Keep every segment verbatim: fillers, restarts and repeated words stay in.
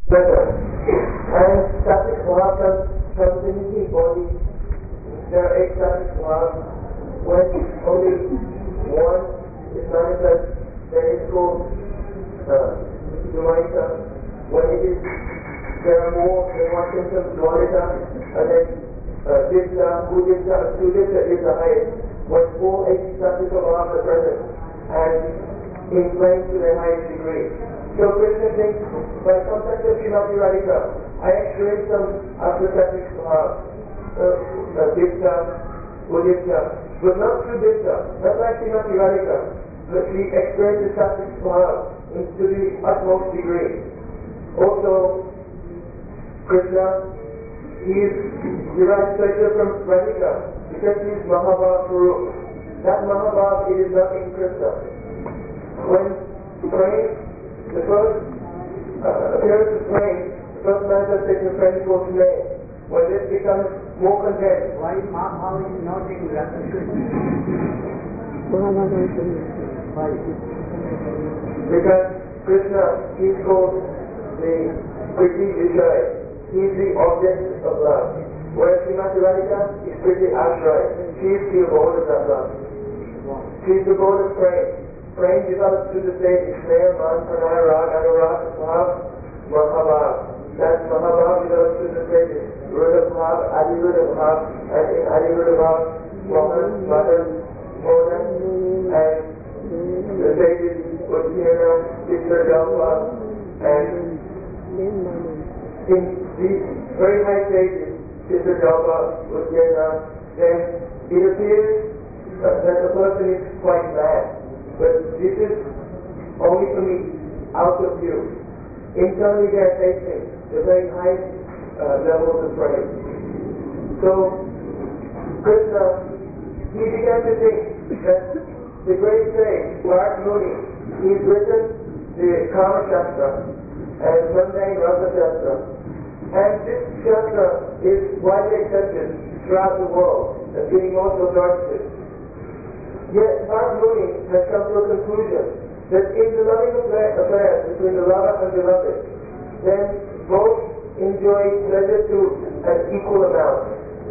better. And static swabs comes comes in the body. There are eight static swabs. When only one is manifest, then it's called uh, Dumaita. When it is, there are more than one symptom, Dwarita, and then uh, Dipta, Udipta, and Sudipta is the highest. When all eight static swabs are present and inflamed to their highest degree. So Krishna thinks, by contact of Srimati Radhika, I experienced some after-static swabs, uh, uh, Dipta, Udipta, but not through Dipta, not like Srimati Radhika, but she experienced the static swabs to the utmost degree. Also, Krishna, he is derives pleasure from Radhika because he is Mahabhav Guru. That Mahabhav, it is not in Krishna. When praying, the first uh, appearance of praying, the first manifestation of praying is called Sneh. When this becomes more content. Why Mahabhav is not in Radha Krishna? Why? Because Krishna, he is called the Priti Vijay. He is the object of love. Whereas Srimati Radhika is Priti Ashray. She is the abode of that love. She is the abode of praying. Praying develops to the state of Sneh, Man, Pranaya, Rag, Anurag, Bhav, Mahabhav. That Mahabhav develops to the state of Ruda Bhav, Adi Ruda Bhav, and in Adi Ruda Bhav, Mohan, Madan, Mohan, and the state is Uddiyana, Chitra Jalpa, and in these very high stages, Chitra Jalpa, Uddiyana, then it appears that the person is quite mad. But this is only for me, out of view. Internally they are tasting the very highest uh, levels of praise. So, Krishna, he began to think that the great sage, Bharat Muni, he has written the Kama Shastra and mundane Rasa Shastra. And this Shastra is widely accepted throughout the world as being also authoritative. Yet Bharat Muni has come to a conclusion that in the loving affair between the lover and beloved, then both enjoy pleasure to an equal amount.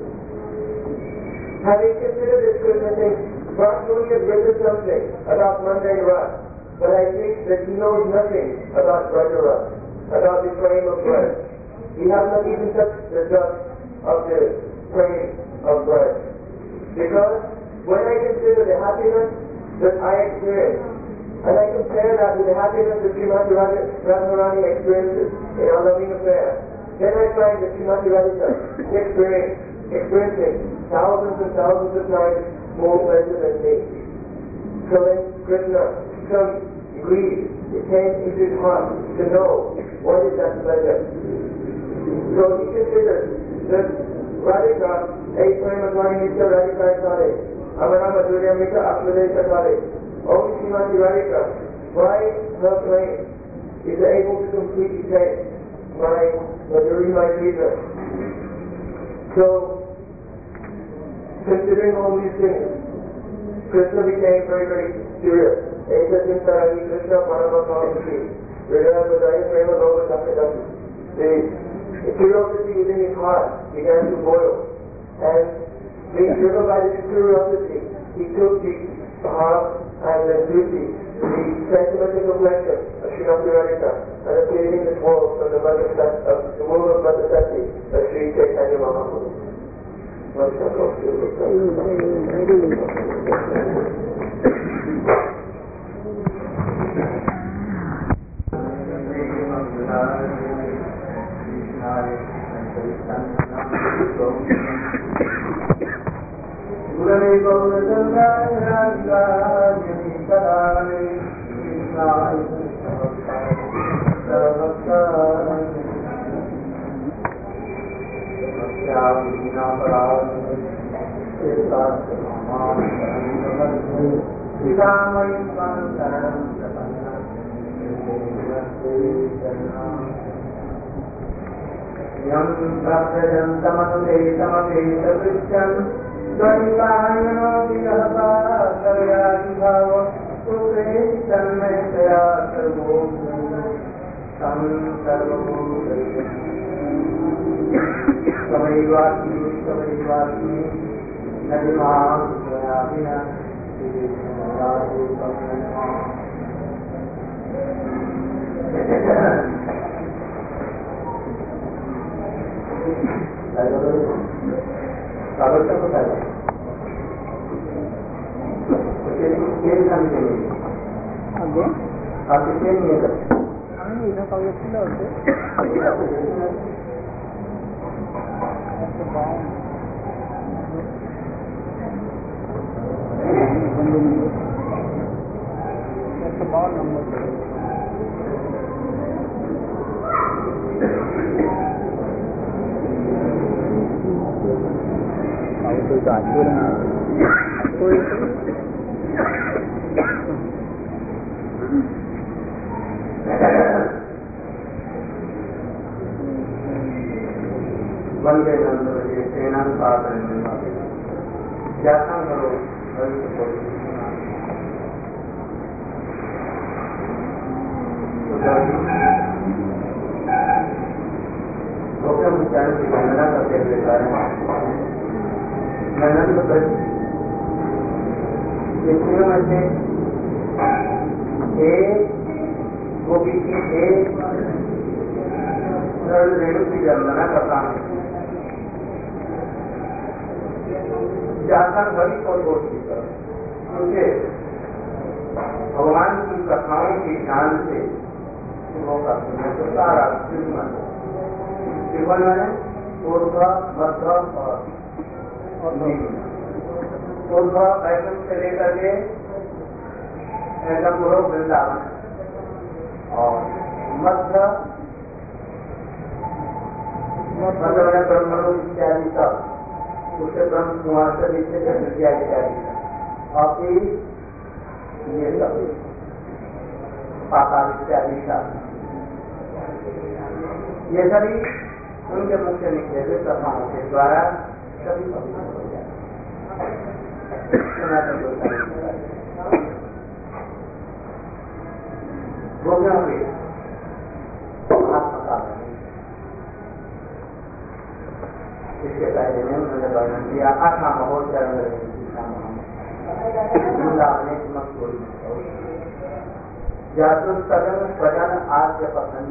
Having considered this, Krishna thinks, Bharat Muni has written something about mundane rasa, but I think that he knows nothing about Braja rasa, about the frame of bread. He has not even touched the dust of the frame of bread. Because when I consider the happiness that I experience, and I compare that with the happiness that Srimati Radharani experiences in our loving affair, then I find that Srimati Radhika is experience, experiencing thousands and thousands of times more pleasure than me. So then Krishna becomes grieved. It came into his heart to know what is that pleasure. So he considers that Radhika, a prema dvani nitya Radhika Kale, Amana Madhurya Mita Akshadesha Kale. Only Srimati Radhika, by her flame, is able to completely taste my Madhuri, my sweetness. So, considering all these things, Krishna became very, very serious. Esa Chintarani Krishna Paramapavati, Hridaya Vadaya Prema Loga Sakadati. The curiosity within his heart began to boil. And being driven by this curiosity, he took the heart and the duty, the sentimental complexion of Srimati Radhika, and appeared in this world from the mother of the womb of Mother Sati of Sri Chaitanya Mahaprabhu. Gurave Gaurachandaya Radhikaya Kadale Krishnaya Sarvakaya Satyavina Parāvina Siddhāsya Mamāni Saranamati Siddhāmayi Svansaranam Sapanna Yam Prapyajam Tamate Tamate Savrityam Dvaipāyano Vihapa Savyādibhava Sukhe Tanmaya Sarvokha तं सर्वभूतैः तवैवास्मि तवैवास्मि न विमां त्वया विना कागज को पता है तेल खाने के लिए आगे आप कितने नहीं करते हमें इधर कागज किला होते ऐसे बाउंड बंदे नहीं ऐसे बाउंड नंबर कोई तो आगे कोई वंदे नंदे सेना साधन जैसा करो गोप्य विचार की गणना करते हुए नंद स्त्रियों में से एक गोपी की एक रेणु की वंदना करता है जाकर बड़ी और दोषी कर उनके भगवान की कथाओं की ध्यान से वो करते हैं तो सारा त्रिभुवन त्रिभुवन है पूर्व मध्य और पूर्व पैदल से लेकर के एकदम पूर्व वृंदावन और मध्य मध्य ब्रह्मलोक इत्यादि सब उसके ब्रह्म कुमार से नीचे इत्यादि इत्यादि और फिर ये सब पाताल इत्यादि का ये सभी उनके मुख से निकले हुए कथाओं के द्वारा सभी पवित्र हो जाए गोपियों के आत्मका इसके पहले में उन्होंने वर्णन किया आठा महोत्सव जातुस्तन स्वजन आद्य पसंद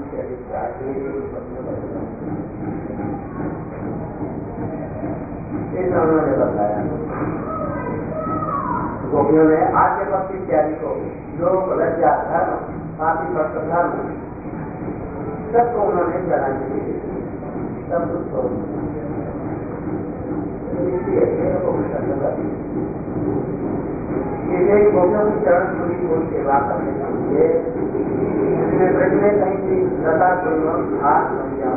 उन्होंने बताया गोपियों ने आद्य पक्ष इत्यादि को योग लज्जा धर्म काफी भक्त धर्म सबको उन्होंने जगाने दी सब कुछ को इसलिए गोपियों की चरण पूरी को सेवा करने के लिए इसमें ब्रज में कहीं भी लता पूर्वक हाथ नहीं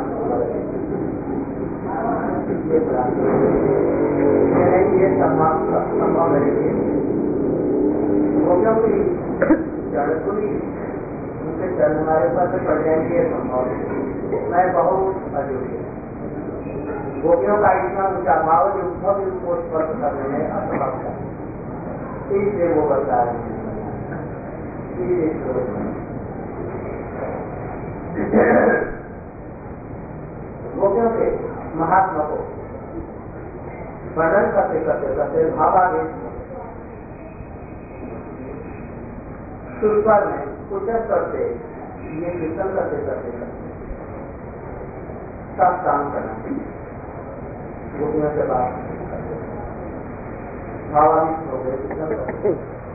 ये संभव नहीं गोपियों की चरण पूरी उनके चरण हमारे पास पड़ जाएंगे ये संभव मैं बहुत अजोग्य गोपियों का इतना ऊंचा भाव जो उद्धव उसको स्पर्श करने में असमर्थ है इसलिए वो बता रहे हैं गोपियों के महात्मा को वर्णन करते करते करते भावावेश सुर में उच्चत करते ये कीर्तन करते करते करते सब काम करना गोपियों के बाद भावान्वित हो गए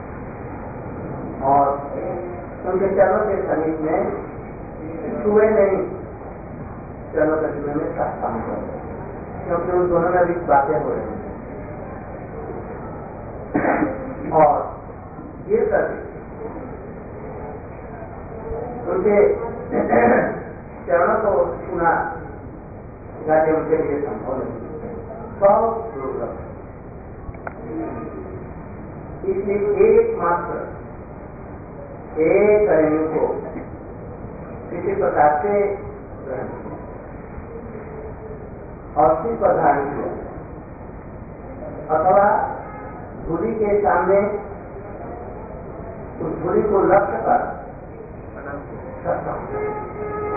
और उनके चरणों के समीप में छुए नहीं चरणों के छुए में सब काम कर रहे क्योंकि उन दोनों में भी बातें हो रही और ये करके उनके चरणों को छूना जाके उनके लिए संभव नहीं बहुत दुर्लभ इसलिए एकमात्र एक रेणु को किसी प्रकार से अस्थि पर धारण किया अथवा धूलि के सामने उस धूलि को लक्ष्य कर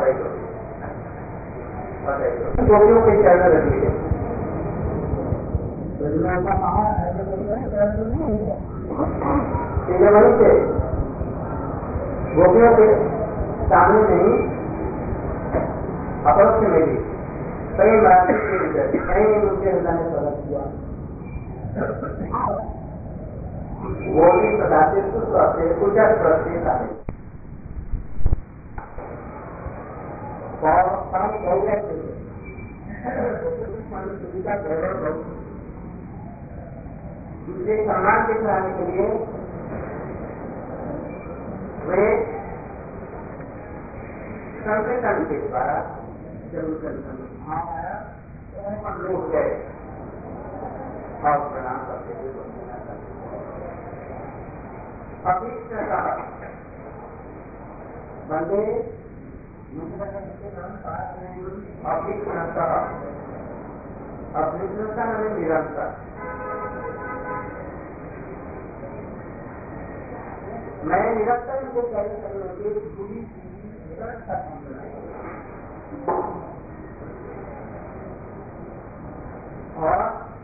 गोपियों के चरण रखिए। वहीं से गोपियों के सामने नहीं अपरोक्ष में भी कई बार कई उनके हृदय में प्रकट हुआ। वो भी प्रदाते से उजर प्रत्येक आए और परम गौरव के लिए दूसरे सम्मान के कराने के लिए वे संकेतन के द्वारा जरूर लोग गए और प्रणाम करते हुए अभीष्टता बंदे अभीष्टता अभीष्टता में निरंतर मैं निरंतर इनको कार्य करने के पूरी निरंतर और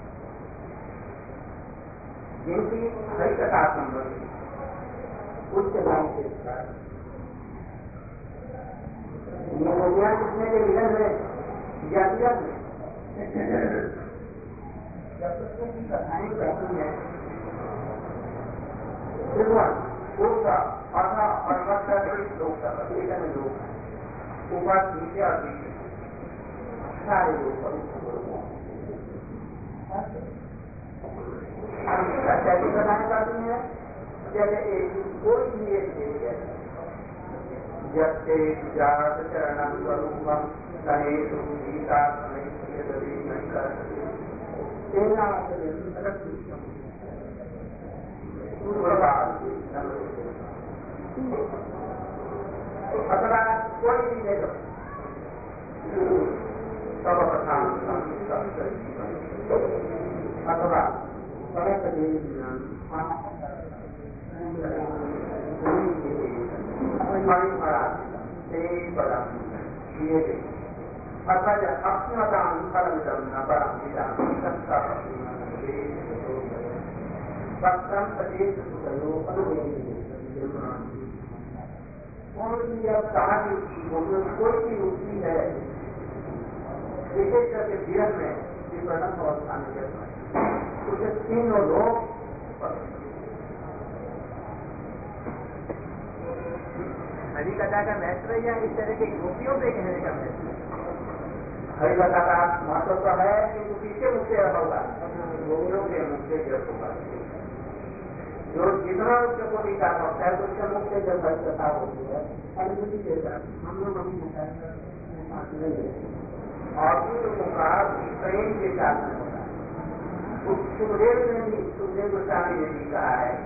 जिनकी हरिकथा संबंधी उच्च नाम के साथ ये मोदिया किसने के मिलन में जातिया में जब तक की कथाएं कहती है उसका आधा और मध्य लोग का लोग ऊपर नीचे और पीछे सारे लोग कैसे बताना चाहती है जैसे एक कोई भी एक देवी है जैसे जात चरण स्वरूपम कहे तो गीता नहीं कर अथवा कोई भी ले लो सर्वप्रथम अथवा अतः अक्षमतां फलमिदं न परं इदं सत्संग प्रदेश कहा कि कोई भी रुचि है विशेष करके जीवन में विपणन अवस्था में उसे तीनों लोग हरि कथा का महत्व या इस तरह के गोपियों पे कहने का महत्व हरि कथा का महत्व तो है कि किसके मुख से होगा गोपियों के मुख से जब होगा जो जितना उसके को भी काम होता है तो उसके मुख से जब हरि कथा होती है अनुभूति के साथ हम लोग अभी और फिर मुखा प्रेम के साथ में होता है। सुखदेव ने भी सुखदेव गोस्वामी ने भी कहा है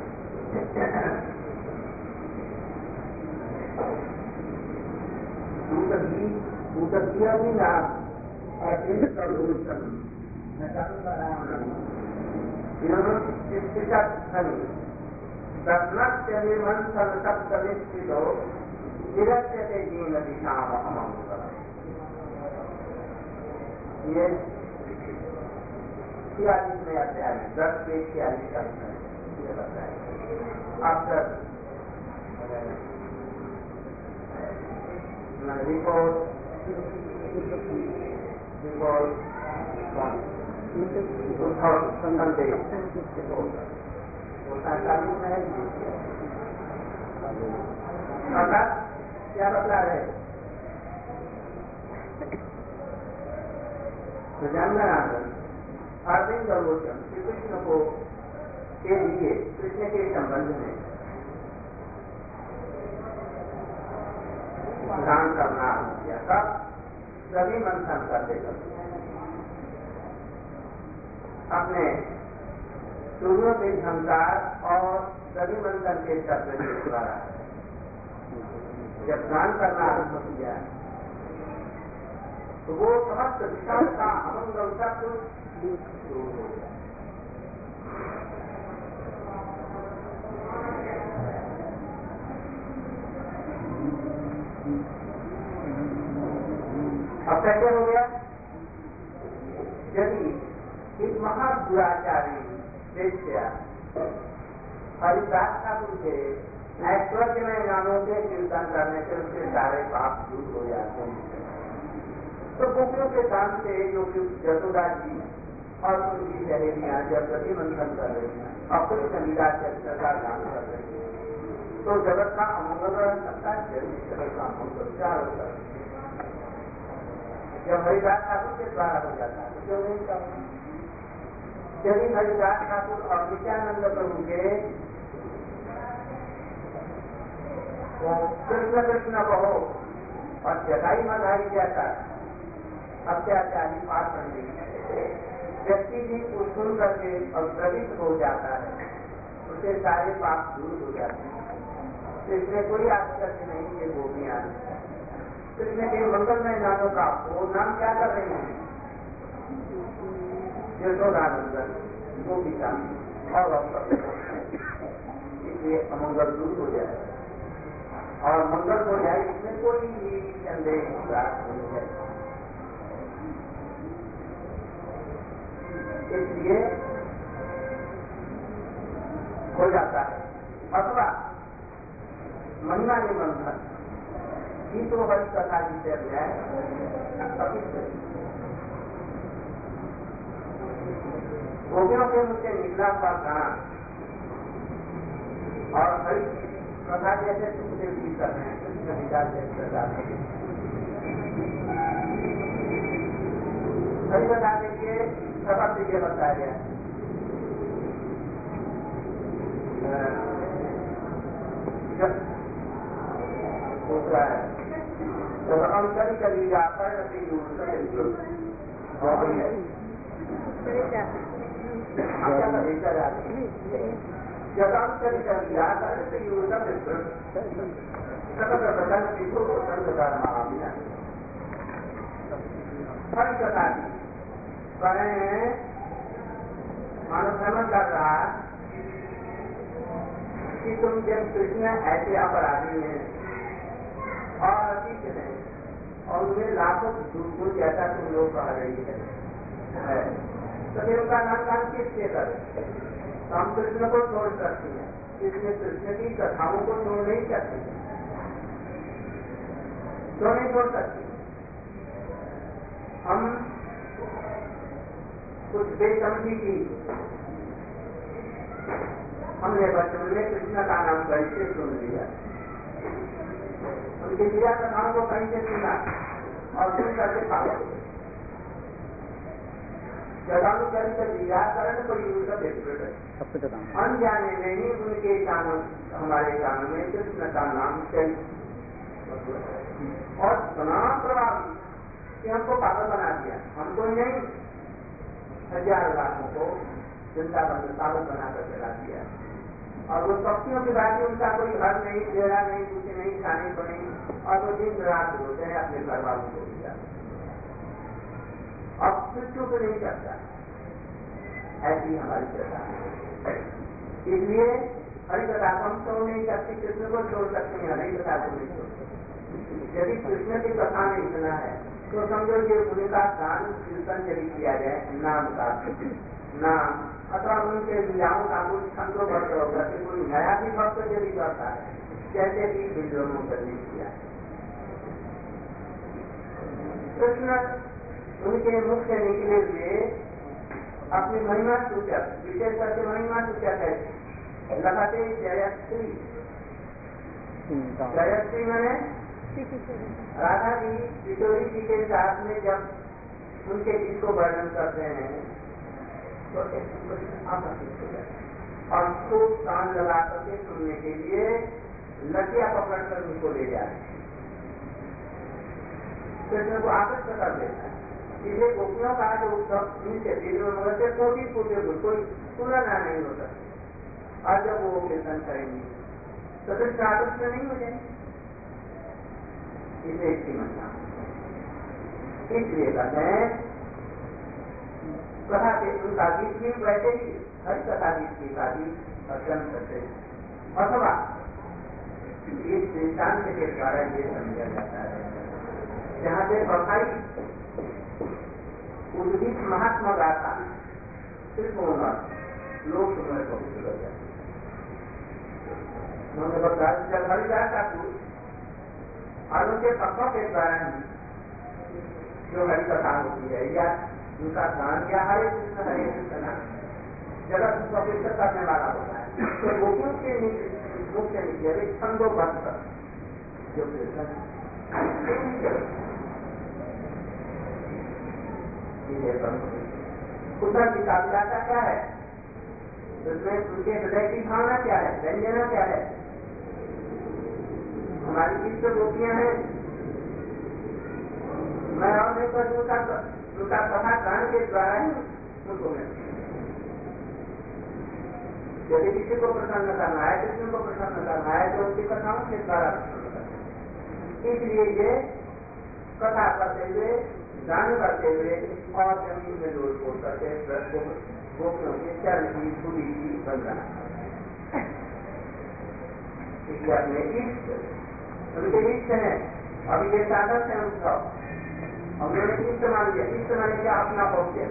किया भी ना ये छियालीस में अध्याय में दस के छियालीस का आफ्टर रिपोर्ट रिपोर्ट संदेश अर्थात क्या बता रहे जानना अरविंद लोचन श्री कृष्ण को के लिए कृष्ण के संबंध में दान करना किया था सभी मंथन करते करते अपने सूर्यों के झंकार और सभी मंथन के शब्द के द्वारा जब दान करना आरम्भ किया तो वो समस्त विशाल का अमंगल तत्व दूर हो गया। अब कैसे हो गया? यदि इस महादुराचारी वेश्या हरिदास ठाकुर के ऐश्वर्यमय नामों से कीर्तन करने से उसके सारे पाप दूर हो जाते हैं, तो गोपियों के काम से जो कि यशोदा जी और उनकी सहेलियां जब प्रतिबंधन कर रही हैं, अपनी संगीता चरित्र का गान कर रही है, तो जगत का अमंगल रह सकता है, जगत का अमंगल क्या होता है? जब हरिदास ठाकुर के द्वारा हो जाता है तो क्यों नहीं करना? यदि हरिदास ठाकुर और नित्यानंद प्रभु के कृष्ण कृष्ण कहो और जटाई मधाई जाता अत्याचारी पाठ पंडित व्यक्ति भी सुन करके और प्रविष्ट हो जाता है, उसके सारे पाप दूर हो जाते हैं। तो इसमें कोई आश्चर्य नहीं कि गोपियां कृष्ण के मंगलमय नामों का वो नाम क्या कर रहे हैं? यशोदानंदन, गोपिका और इसलिए अमंगल दूर हो जाए और मंगल हो जाए, इसमें कोई भी संदेह नहीं है। इसलिए हो जाता है। अथवा महिमा निबंधन ही तो हरि कथा जिसे अध्याय गोपियों के मुझसे निकला हुआ गान और हरि कथा जैसे तुमसे भी कर रहे हैं, कृष्ण विचार जैसे हरि कथा के लिए सबक ये बताया गया दूसरा है जब हम कभी कभी जाता है कभी जब हम कभी कभी जाता है तो यूजर हर कथा मानव भ्रमण कर रहा कि तुम जब कृष्ण ऐसे अपराधी हैं और अतीत है और उन्हें लाखों दूर जैसा तुम लोग कह रही है, तो फिर उनका नाम गान किससे करें? तो हम कृष्ण को छोड़ सकते हैं, इसलिए कृष्ण की कथाओं को छोड़ नहीं सकते, क्यों नहीं छोड़ सकते? हम कुछ बेसमझी की हमने बचपन में कृष्ण का नाम कैसे सुन लिया, उनकी लीला कथाओं को कहीं से सुना और सुन करके पाया जगानु चरित्र लीलाकरण को यूज अनजाने में ही उनके कानों हमारे कानों में कृष्ण का नाम चल और इतना प्रभावी कि हमको पागल बना दिया। हमको नहीं हजार लाखों को चिंता बंद पागल बनाकर चला दिया। और वो पक्षियों की बात उनका कोई घर नहीं, डेरा नहीं, कुछ नहीं, खाने को नहीं, और वो दिन रात होते हैं अपने घर वालों को दिया। अब कुछ चुप नहीं करता, ऐसी हमारी चर्चा है। इसलिए हरि कथा को हम छोड़ नहीं सकते, कृष्ण को छोड़ सकते हैं, हरि कथा को नहीं छोड़ सकते। यदि कृष्ण की कथा में इतना है तो समझो ये उनका गान कीर्तन यदि किया जाए, नाम का नाम अथवा उनके लीलाओं का कुछ छंदोबद्ध होगा कि कोई नया भी भक्त यदि करता है, जैसे कि विद्रोहों करने किया कृष्ण उनके मुख से निकले हुए अपनी महिमा सूचक, विशेष करके महिमा सूचक है लगाते जयश्री। जयश्री मैंने राधा जी किशोरी जी के साथ में जब उनके गीत को वर्णन करते हैं तो आकर्षित हो जाए और खूब कान लगा करके सुनने के लिए लड़कियां पकड़ कर उनको ले जाए, कृष्ण को आकर्षित कर देता है। इसलिए गोपियों का जो उत्सव इनके दिल में मगर से कोटि फूटे कोई तुलना नहीं हो सकती। और जब वो कीर्तन करेंगे तो कृष्ण आकर्षित नहीं हो जाएंगे, इसलिए इसकी मनना इसलिए कहते हैं कथा के उनका गीत भी वैसे ही हर कथा गीत की का भी अर्चन करते अथवा इस दृष्टांत के द्वारा ये समझा जाता है जहाँ पे पढ़ाई उद्भिद महात्मा गाथा सिर्फ होना लोग तुम्हें पवित्र कर जाते। उन्होंने बताया जब हरिदास ठाकुर और उनके तत्वों के द्वारा ही जो हरि कथा होती है या उनका गान या हरे कृष्ण हरे कृष्ण नाम जगत पवित्र करने वाला होता है, तो गोपियों के मुख्य नीचे छंदोबद्ध जो उसका विकास क्या है, उसमें उनके हृदय की भावना क्या है, व्यंजना क्या है। हमारी इष्ट गोपियां हैं, मैं और नहीं कर उनका उनका कथा गान के द्वारा ही उनको मिलती है। यदि किसी को प्रसन्न करना है, कृष्ण को प्रसन्न करना है तो उनकी कथाओं के द्वारा प्रसन्न करना है। इसलिए ये कथा करते हुए, गान करते हुए और जमीन में लोट पोट करते गोपियों के चरण की धूली की वंदना, इसलिए अपने इष्ट उनके इष्ट है। अभी ये साधक है उसका, हमने इष्ट मान लिया, इष्ट मान लिया अपना पहुंचे,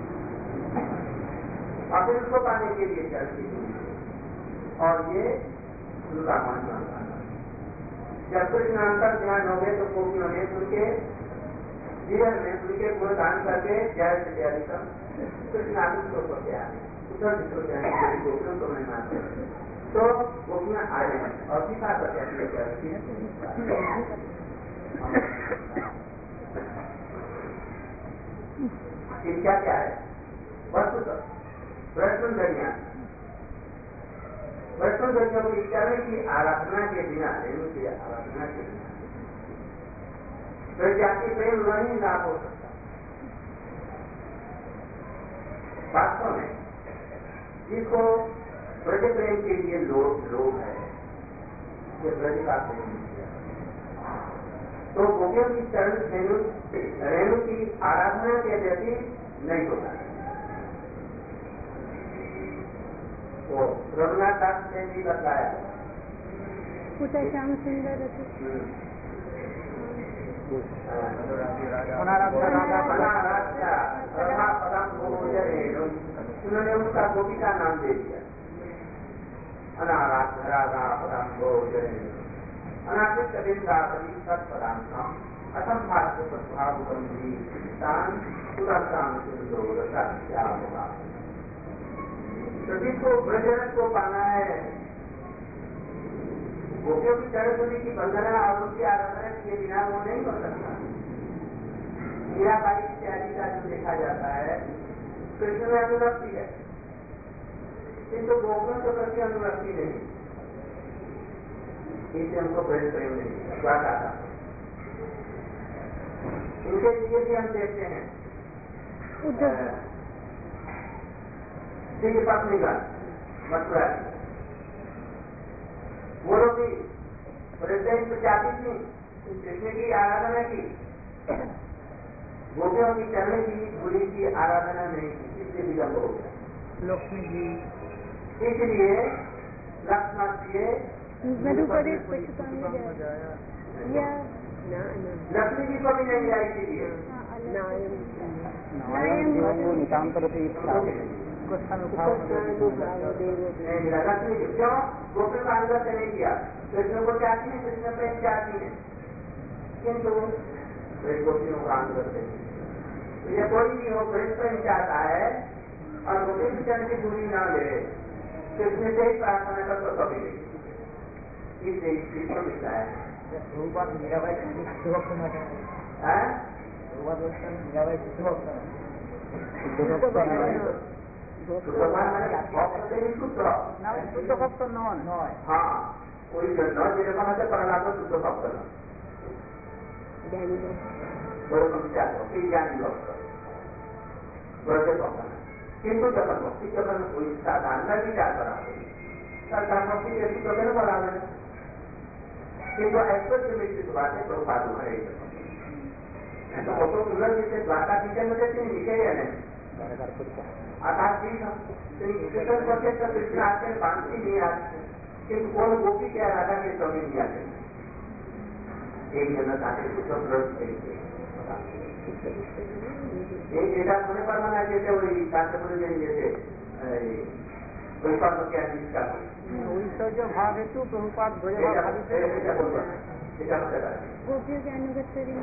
अब उसको पाने के लिए चरण की धूली और ये उनका मान मानता है। जब कृष्ण अंतर ध्यान हो गए तो गोपियों ने उनके जीवन में उनके गुणगान करके जय से अधिकम कृष्ण आदि को क्या गोपियों को मैं मानता हूँ, तो गोपियां आ रहे हैं और दिखा करते क्या क्या है वस्तु वैष्णवरिया वैष्णवरियों की चरण की आराधना के बिना, रेणु की आराधना के बिना तो जाति प्रेम नहीं लाभ हो सकता। वास्तव में जिसको ब्रज प्रेम के लिए लोग लोग है, ये ब्रज का प्रेम किया तो गोपियों की चरण रेणु रेणु की आराधना के व्यक्ति नहीं होता। तो रघुनाथ दास ने भी बताया श्याम सुंदर उन्होंने उसका गोपी का नाम दे दिया, अनाराध राधा पदम भोजन अनाथित कविंदापति सत्पदाम असम भाष्य प्रभाव गंभीर सुरक्षाम सिंधु क्या होगा। तो जिसको ब्रजरस को पाना है, गोपियों की चरण धूलि की वंदना और उनकी आराधना के बिना वो नहीं हो सकता। मीराबाई इत्यादि का जो देखा जाता है, कृष्ण में अनुरक्ति है किंतु गोपियों के प्रति अनुरक्ति नहीं, इसलिए हमको प्रेम प्रेम नहीं स्वागत था। इनके लिए भी हम देखते हैं श्री पत्नीगण मथुरा वो लोग भी प्रेसिडेंट जाति थी, कृष्ण की आराधना की, गोपियों की चरण की धूलि की आराधना नहीं की, इसलिए विलंब हो गया। लक्ष्मी जी इसलिए लक्ष्मण जी लक्ष्मी जी को भी नहीं आई थी, निकाम करते लक्ष्मी जी क्यों गोपियों का अनुगत नहीं किया। कृष्ण को चाहती है, कृष्ण प्रेम चाहती है, किंतु गोपियों का अनुगत नहीं। ये कोई भी हो कृष्ण प्रेम चाहता है और गोपी की चरण की दूरी न ले, कृष्ण से ही प्रार्थना कर तो कभी नहीं, इसलिए कृष्ण मिलता है। शुद्ध भक्त नॉन हाँ कोई न जिले का हाथ प्रहलाद शुद्ध भक्त ज्ञानी भक्त ब्रज भक्त, किंतु जगत भक्ति जगत कोई साधारण विचार करा साधारण भक्ति जैसी तो मैंने बना है, किंतु ऐश्वर्य में की बात है प्रभुपाद हमारे तो फोटो सुंदर जैसे द्वारका पीछे में जैसे लिखे गए हैं अर्थात श्री कृष्ण पक्षे कृष्ण आते हैं बांधती नहीं आते, किंतु कौन गोपी के राधा के स्वामी नहीं आते। एक जन સાથે પૂછો પ્રયોગ તરીકે एक डेटा होने पर मना कहते वही शास्त्र जैसे प्रभुपाद क्या जिसका उनका जो भाव हेतु प्रभुपाद गोपियों के अनुगत्य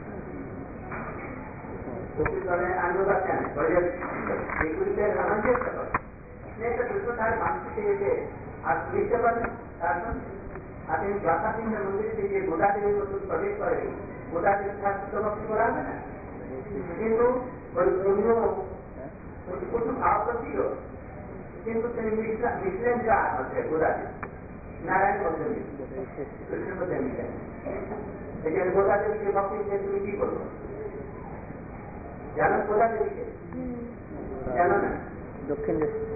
गोपी अनुगत्य एक રીતે સમજે શકો ને તો દુસરો તાર માનસિક રીતે આ વિશ્વ પર શાસન આથી દ્વારકાધીશ મંદિર થી જે ગોદાદેવી વસ્તુ પ્રવેશ કરે ગોદાદેવી શાસ્ત્ર ભક્તિ બરાબર ને किंतु कुछ भाव करती हो किंतु मिश्रण का आत्म है गोदादेवी नारायण पद्धति कृष्ण पद्धति है लेकिन गोदादेवी के भक्ति से तुम की करो जानो गोदादेवी के जानो ना दक्षिण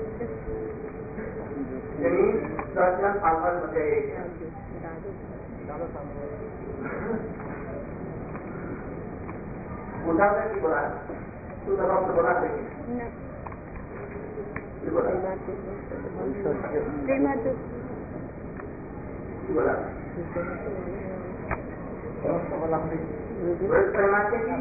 जमीन दर्शन आवाज बताए उदाहरण की बोला तू तो वक्त बोला सके बोला बोला परमात्मा की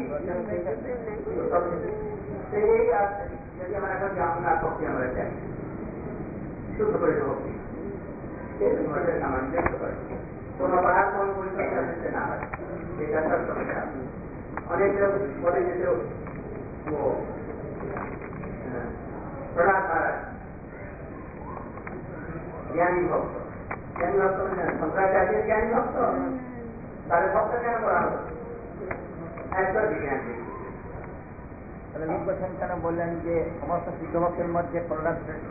यदि हमारा घर जाऊंगा तो हमारा चाहिए शुद्ध बड़े होगी सामान्य तो अपराध को कोई से ना है एक असर समझा अनेक लोग बोले जैसे वो प्रहलाद महाराज ज्ञानी भक्त ज्ञानी भक्त शंकराचार्य ज्ञानी भक्त सारे भक्त क्या बोला ऐसा ज्ञान निर्वचन बोलें যে সমস্ত সিদ্ধ ভক্তের মধ্যে প্রহ্লাদ শ্রেষ্ঠ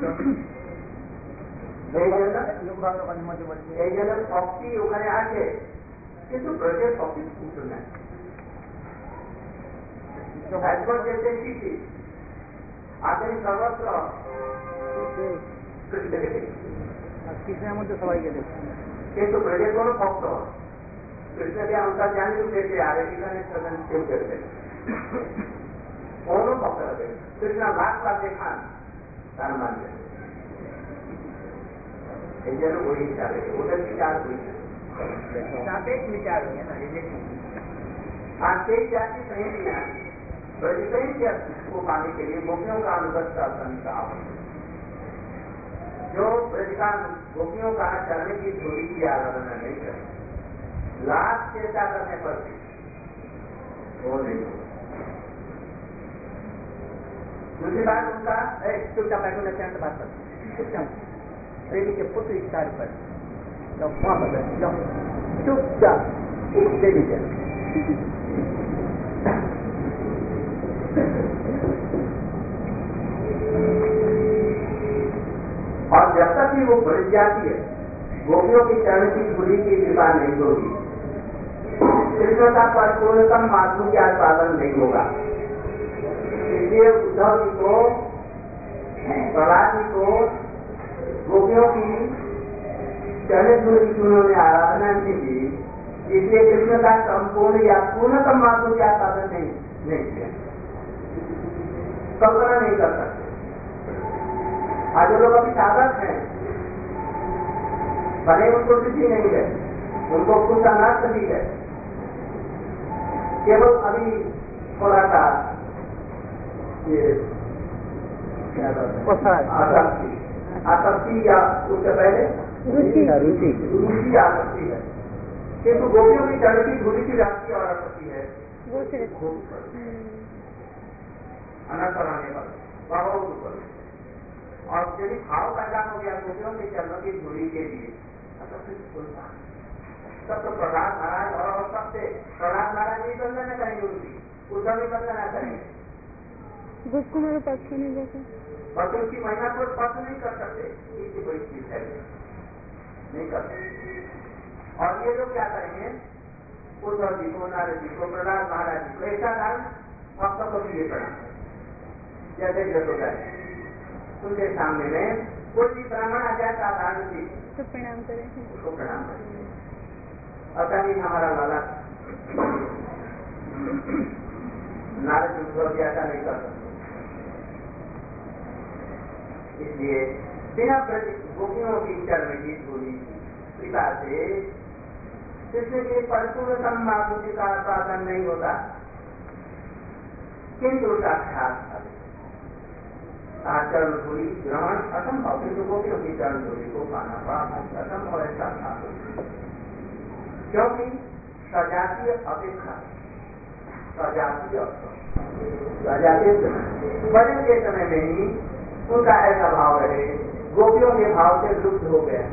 মধ্যে বলছে এই জন্য ভক্তি ওখানে আছে কিন্তু ব্রজের ভক্তি কিছু নাই একবার যেতে শিখি আপনি সর্বত্র কৃষ্ণের মধ্যে সবাই গেলে কিন্তু ব্রজের কোন ভক্ত কৃষ্ণকে আমরা জানি পেতে আর এখানে কেউ করবে কোন ভক্ত হবে কৃষ্ণ লাখ লাখ দেখান তার মানবে এই জন্য ওই হিসাবে ওদের বিচার ওই सापेक्ष विचार है ना আর সেই জাতি সহিষ্णुता प्रतिशत को पाने के लिए गोपियों का अनुगत संताप जो प्रतिकान गोपियों का चरण की धूली की आराधना नहीं करे लाख चेष्टा करने पर भी वो नहीं हो दूसरी बात उनका चुपचाप बैठो लक्ष्य बात कर चुपचाप देवी के पुत्र विस्तार पर चुपचाप देवी के और जब तक भी वो बढ़ जाती है गोपियों की चरण की धूली की कृपा नहीं होगी कृष्ण का परिपूर्णतम माधुर्य का साधन नहीं होगा इसलिए उद्धव जी को प्रहलाद जी को गोपियों की चरण धूली की उन्होंने आराधना नहीं की इसलिए कृष्ण का संपूर्ण या पूर्णतम माधुर्य का साधन नहीं नहीं किया कल्पना नहीं कर सकते आज जो लोग अभी साधक हैं भले उनको किसी नहीं है उनको कुछ अनाथ भी है केवल अभी थोड़ा सा ये आसक्ति आसक्ति या उससे पहले रुचि रुचि रुचि आसक्ति है किंतु गोपियों की चरण की धूली की राशि और आसक्ति है वो सिर्फ अनंत आने पर बहुत ऊपर और यदि भाव पैदा हो गया गोपियों के चरणों की धूली के लिए तब तो प्रहलाद महाराज और सबसे प्रहलाद महाराज नहीं बंधन न करेंगे उनकी उद्धव भी बंधन न करेंगे गोप कुमार पक्ष नहीं देखा बस उनकी महिमा को स्पर्श नहीं कर सकते इसकी कोई चीज है नहीं कर सकते और ये लोग क्या करेंगे उद्धव जी को नारद जी को प्रहलाद महाराज जी को ऐसा दान भक्तों को भी ये प्रणाम जैसे ग्रत होता है उनके सामने में कोई भी ब्राह्मण आ जाए साधारण जी तो प्रणाम करें उसको प्रणाम करें अतः नहीं हमारा लाला नारद उद्धव जी ऐसा नहीं कर सकते इसलिए बिना गोपियों की चरण की धूली कृपा से कृष्ण के परिपूर्ण समाधि का साधन नहीं होता, किंतु साक्षात चरण धूलि ग्रहण असंभव, किंतु गोपियों की चरण धूलि को पाना असंभव है साक्षात, क्योंकि सजातीय अपेक्षा सजातीय सजातीय भजन के समय में ही उनका ऐसा भाव रहे, गोपियों के भाव से लुप्त हो गए,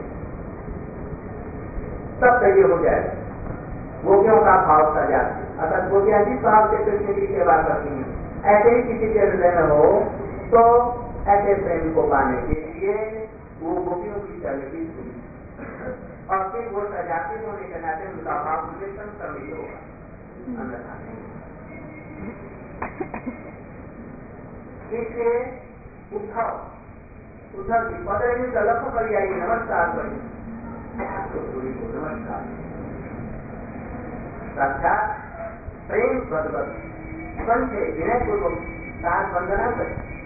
तब तक ये हो जाए गोपियों का भाव सजाती, अर्थात गोपियां जिस भाव से कृष्ण की सेवा करती हैं ऐसे ही किसी के हृदय में हो, तो ऐसे प्रेम को पाने के लिए वो गोपियों की चलती हुई और फिर वो सजाती होने के नाते उनका भाव मुझे संक्रमित होगा, अन्यथा नहीं। इससे उद्धव उद्धव जी पदवी का लक्ष्य पर आई, नमस्कार बनी को नमस्कार, साक्षात प्रेम भगवत संजय विनय पूर्वक साथ वंदना करें।